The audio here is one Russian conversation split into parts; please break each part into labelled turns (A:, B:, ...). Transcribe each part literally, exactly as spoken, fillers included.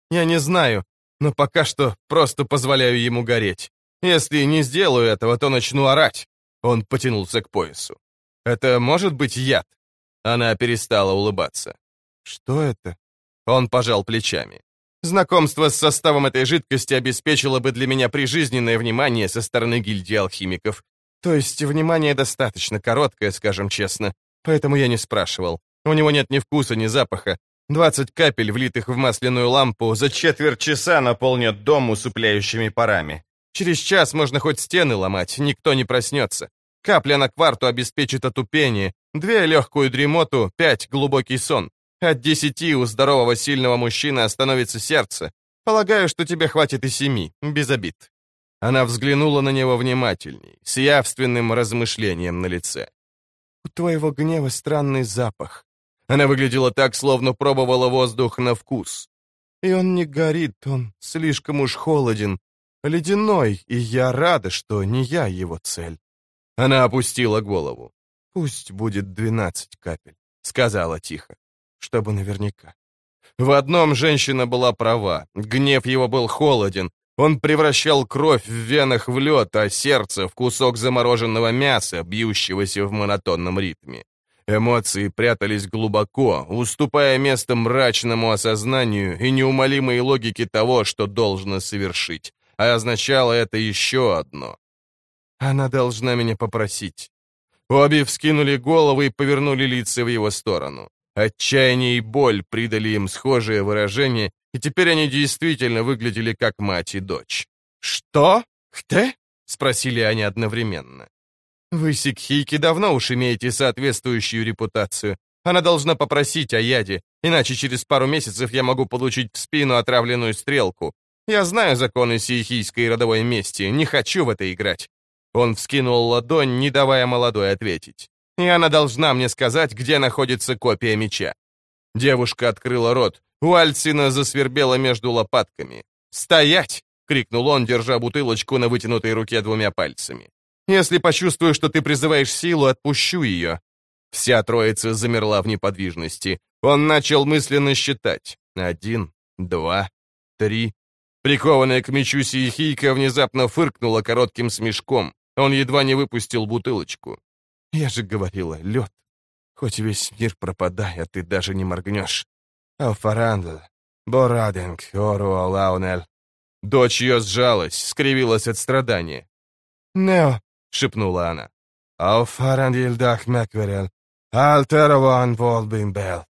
A: Я не знаю, но пока что просто позволяю ему гореть. Если не сделаю этого, то начну орать». Он потянулся к поясу. «Это может быть яд?» Она перестала улыбаться. «Что это?» Он пожал плечами. «Знакомство с составом этой жидкости обеспечило бы для меня прижизненное внимание со стороны гильдии алхимиков. То есть внимание достаточно короткое, скажем честно, поэтому я не спрашивал. У него нет ни вкуса, ни запаха. Двадцать капель, влитых в масляную лампу, за четверть часа наполнят дом усыпляющими парами. Через час можно хоть стены ломать, никто не проснется. Капля на кварту обеспечит отупение, две — легкую дремоту, пять — глубокий сон. От десяти у здорового сильного мужчины остановится сердце. Полагаю, что тебе хватит и семи, без обид». Она взглянула на него внимательней, с явственным размышлением на лице. «У твоего гнева странный запах». Она выглядела так, словно пробовала воздух на вкус. «И он не горит, он слишком уж холоден, ледяной, и я рада, что не я его цель». Она опустила голову. «Пусть будет двенадцать капель», — сказала тихо, чтобы наверняка. В одном женщина была права, гнев его был холоден, он превращал кровь в венах в лед, а сердце в кусок замороженного мяса, бьющегося в монотонном ритме. Эмоции прятались глубоко, уступая место мрачному осознанию и неумолимой логике того, что должно совершить, а означало это еще одно. «Она должна меня попросить». Обе вскинули головы и повернули лица в его сторону. Отчаяние и боль придали им схожее выражение, и теперь они действительно выглядели как мать и дочь. «Что? Хте?» — спросили они одновременно. «Вы, сикхийки, давно уж имеете соответствующую репутацию. Она должна попросить о яде, иначе через пару месяцев я могу получить в спину отравленную стрелку. Я знаю законы сикхийской родовой мести, не хочу в это играть». Он вскинул ладонь, не давая молодой ответить. «И она должна мне сказать, где находится копия меча». Девушка открыла рот. У Альцина засвербела между лопатками. «Стоять!» — крикнул он, держа бутылочку на вытянутой руке двумя пальцами. «Если почувствую, что ты призываешь силу, отпущу ее». Вся троица замерла в неподвижности. Он начал мысленно считать. Один, два, три. Прикованная к мечу сихийка внезапно фыркнула коротким смешком. Он едва не выпустил бутылочку. «Я же говорила, лед. Хоть весь мир пропадай, а ты даже не моргнешь. Алфарандл, Борадинг, Ору Лаунель». Дочь ее сжалась, скривилась от страдания. «Нео», — шепнула она. «Алфарандил дах мекверел, альтерован волбимбел».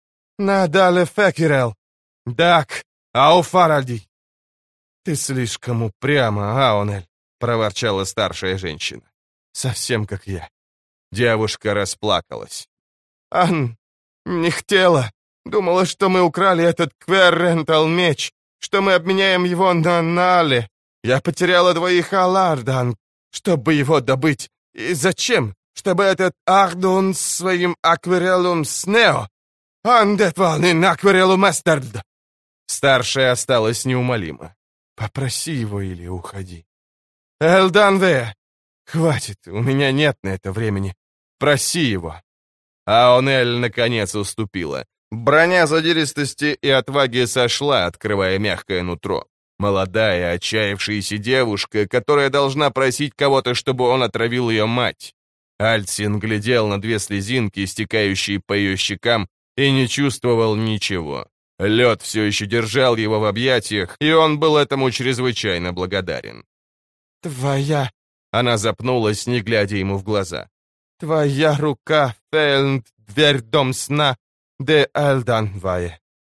A: «Надале фекирел, дак, ауфаради». «Ты слишком упряма, Аунель», — проворчала старшая женщина. «Совсем как я». Девушка расплакалась. «Ан, не хотела. Думала, что мы украли этот Кверрентал меч, что мы обменяем его на Нале. Я потеряла двоих Алардан, чтобы его добыть. И зачем? Чтобы этот Ардун с своим аквареллум снео? Андетвалнин аквареллум эстерд». Старшая осталась неумолима. «Попроси его или уходи». «Элданве! Хватит, у меня нет на это времени. Проси его». Аонель наконец уступила. Броня задиристости и отваги сошла, открывая мягкое нутро. Молодая, отчаявшаяся девушка, которая должна просить кого-то, чтобы он отравил ее мать. Альцин глядел на две слезинки, стекающие по ее щекам, и не чувствовал ничего. Лед все еще держал его в объятиях, и он был этому чрезвычайно благодарен. «Твоя...» — она запнулась, не глядя ему в глаза. «Твоя рука, Фельнд, дверь дом сна, де Элданвае».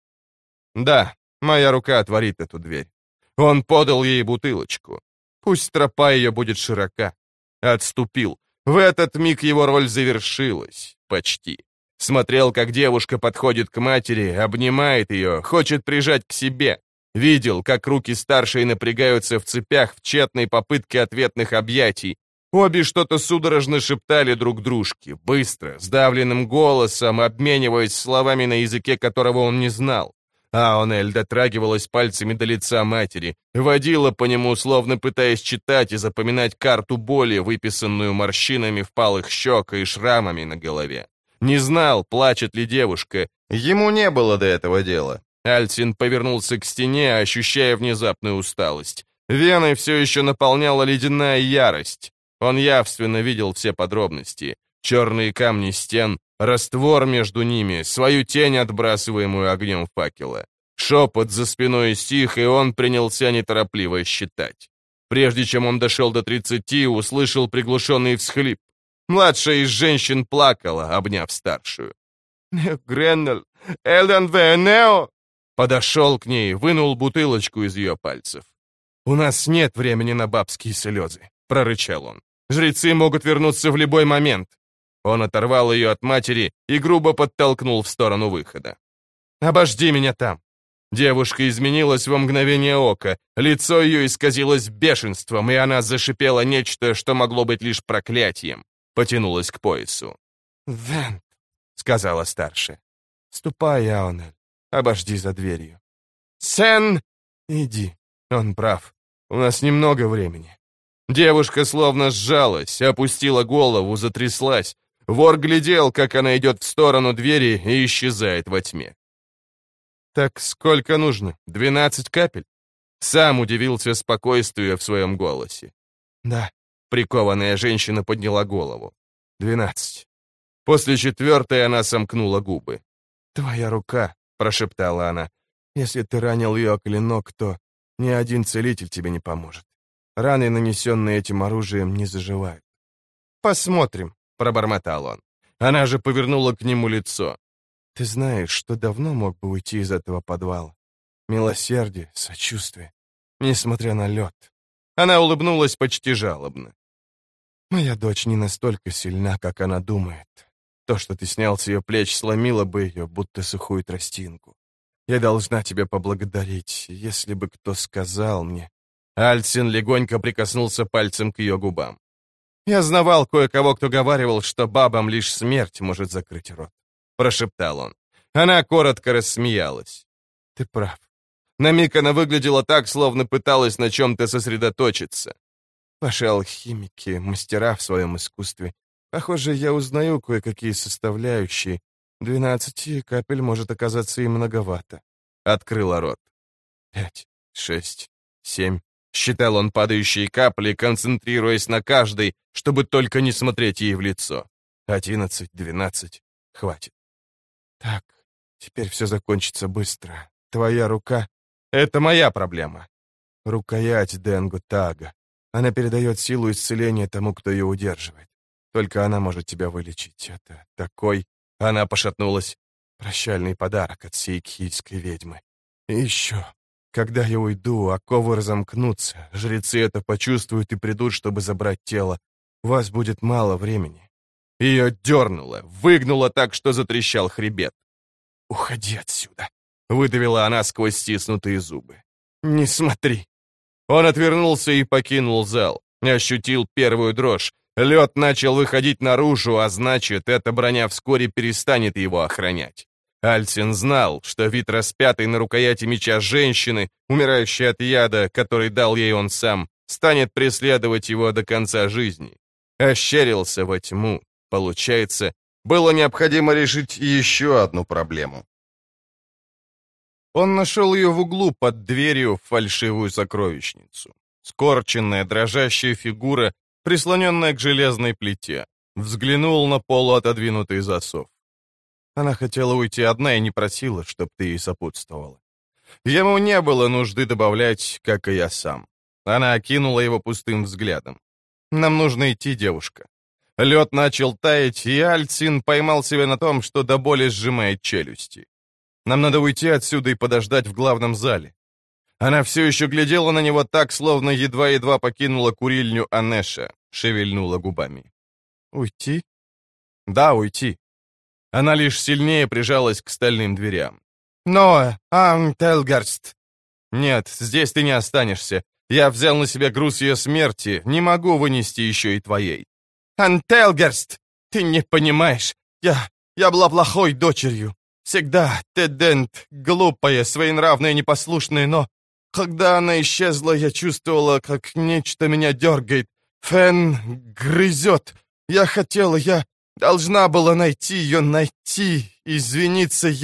A: «Да, моя рука отворит эту дверь». Он подал ей бутылочку. Пусть тропа ее будет широка. Отступил. В этот миг его роль завершилась. Почти. Смотрел, как девушка подходит к матери, обнимает ее, хочет прижать к себе. Видел, как руки старшей напрягаются в цепях в тщетной попытке ответных объятий. Обе что-то судорожно шептали друг дружке, быстро, сдавленным голосом, обмениваясь словами на языке, которого он не знал. Аонель дотрагивалась пальцами до лица матери, водила по нему, словно пытаясь читать и запоминать карту боли, выписанную морщинами впалых щек и шрамами на голове. Не знал, плачет ли девушка. Ему не было до этого дела. Альцин повернулся к стене, ощущая внезапную усталость. Вены все еще наполняла ледяная ярость. Он явственно видел все подробности. Черные камни стен, раствор между ними, свою тень, отбрасываемую огнем факела. Шепот за спиной стих, и он принялся неторопливо считать. Прежде чем он дошел до тридцати, услышал приглушенный всхлип. Младшая из женщин плакала, обняв старшую. «Греннель, Элен Венео!» Подошел к ней, вынул бутылочку из ее пальцев. «У нас нет времени на бабские слезы», — прорычал он. «Жрецы могут вернуться в любой момент». Он оторвал ее от матери и грубо подтолкнул в сторону выхода. «Обожди меня там». Девушка изменилась во мгновение ока, лицо ее исказилось бешенством, и она зашипела нечто, что могло быть лишь проклятием. Потянулась к поясу. «Вент», — сказала старшая. «Ступай, Аонель, обожди за дверью». «Сен!» «Иди, он прав, у нас немного времени». Девушка словно сжалась, опустила голову, затряслась. Вор глядел, как она идет в сторону двери и исчезает во тьме. «Так сколько нужно? Двенадцать капель?» Сам удивился спокойствию в своем голосе. «Да». Прикованная женщина подняла голову. «Двенадцать». После четвертой она сомкнула губы. «Твоя рука», — прошептала она. «Если ты ранил ее клинок, то ни один целитель тебе не поможет. Раны, нанесенные этим оружием, не заживают». «Посмотрим», — пробормотал он. Она же повернула к нему лицо. «Ты знаешь, что давно мог бы уйти из этого подвала. Милосердие, сочувствие, несмотря на лед». Она улыбнулась почти жалобно. «Моя дочь не настолько сильна, как она думает. То, что ты снял с ее плеч, сломило бы ее, будто сухую тростинку. Я должна тебя поблагодарить, если бы кто сказал мне...» Альцин легонько прикоснулся пальцем к ее губам. «Я знавал кое-кого, кто говаривал, что бабам лишь смерть может закрыть рот», — прошептал он. Она коротко рассмеялась. «Ты прав. На миг она выглядела так, словно пыталась на чем-то сосредоточиться. Ваши алхимики, мастера в своем искусстве. Похоже, я узнаю кое-какие составляющие. Двенадцати капель может оказаться и многовато». Открыла рот. «Пять, шесть, семь». Считал он падающие капли, концентрируясь на каждой, чтобы только не смотреть ей в лицо. Одиннадцать, двенадцать. Хватит. «Так, теперь все закончится быстро. Твоя рука — это моя проблема. Рукоять Денгу Тага. Она передает силу исцеления тому, кто ее удерживает. Только она может тебя вылечить. Это такой...» Она пошатнулась. «Прощальный подарок от сейкхийской ведьмы. И еще... Когда я уйду, оковы разомкнутся, жрецы это почувствуют и придут, чтобы забрать тело. У вас будет мало времени». Ее дернуло, выгнуло так, что затрещал хребет. «Уходи отсюда», — выдавила она сквозь стиснутые зубы. «Не смотри». Он отвернулся и покинул зал. Ощутил первую дрожь. Лед начал выходить наружу, а значит, эта броня вскоре перестанет его охранять. Альцин знал, что вид распятой на рукояти меча женщины, умирающей от яда, который дал ей он сам, станет преследовать его до конца жизни. Ощерился во тьму. Получается, было необходимо решить еще одну проблему. Он нашел ее в углу под дверью в фальшивую сокровищницу. Скорченная, дрожащая фигура, прислоненная к железной плите. Взглянул на полуотодвинутый засов. Она хотела уйти одна и не просила, чтоб ты ей сопутствовала. Ему не было нужды добавлять, как и я сам. Она окинула его пустым взглядом. «Нам нужно идти, девушка». Лед начал таять, и Альцин поймал себя на том, что до боли сжимает челюсти. «Нам надо уйти отсюда и подождать в главном зале». Она все еще глядела на него так, словно едва-едва покинула курильню Анеша, шевельнула губами. «Уйти?» «Да, уйти». Она лишь сильнее прижалась к стальным дверям. «Ноэ, Антелгарст!» «Нет, здесь ты не останешься. Я взял на себя груз ее смерти, не могу вынести еще и твоей». «Антелгарст! Ты не понимаешь. Я... я была плохой дочерью. Всегда тедент, глупая, своенравная, непослушная, но... Когда она исчезла, я чувствовала, как нечто меня дергает. Фен грызет. Я хотела, я... Должна была найти ее, найти, извиниться. Я...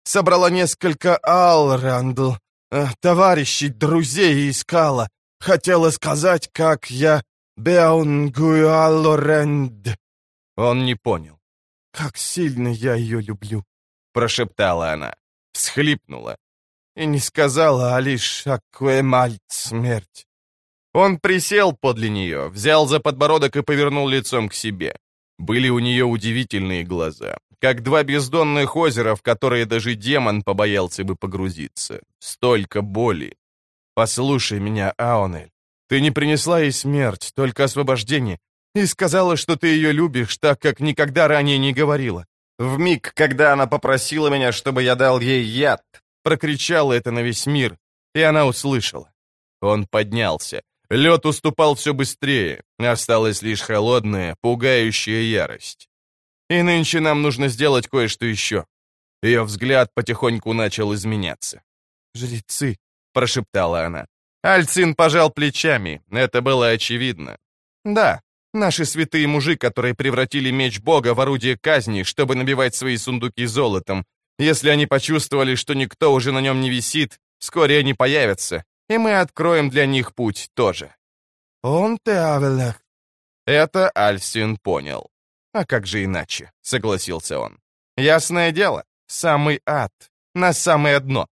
B: Собрала несколько ал, Рэндл. Э, товарищей, друзей искала. Хотела сказать, как я Беонгуалоренд.
A: Он не понял.
B: Как сильно я ее люблю,
A: прошептала она, всхлипнула.
B: И не сказала, а лишь акуэмальт смерть.
A: Он присел подле нее, взял за подбородок и повернул лицом к себе. Были у нее удивительные глаза, как два бездонных озера, в которые даже демон побоялся бы погрузиться. Столько боли. «Послушай меня, Аонель. Ты не принесла ей смерть, только освобождение, и сказала, что ты ее любишь, так как никогда ранее не говорила. В миг, когда она попросила меня, чтобы я дал ей яд, прокричала это на весь мир, и она услышала». Он поднялся. Лед уступал все быстрее, осталась лишь холодная, пугающая ярость. «И нынче нам нужно сделать кое-что еще». Ее взгляд потихоньку начал изменяться.
B: «Жрецы»,
A: — прошептала она. Альцин пожал плечами, это было очевидно. «Да, наши святые мужи, которые превратили меч Бога в орудие казни, чтобы набивать свои сундуки золотом. Если они почувствовали, что никто уже на нем не висит, вскоре они появятся, и мы откроем для них путь тоже».
B: «Он ты, Авелах».
A: Это Альцин понял. «А как же иначе?» — согласился он. «Ясное дело, самый ад, на самое дно».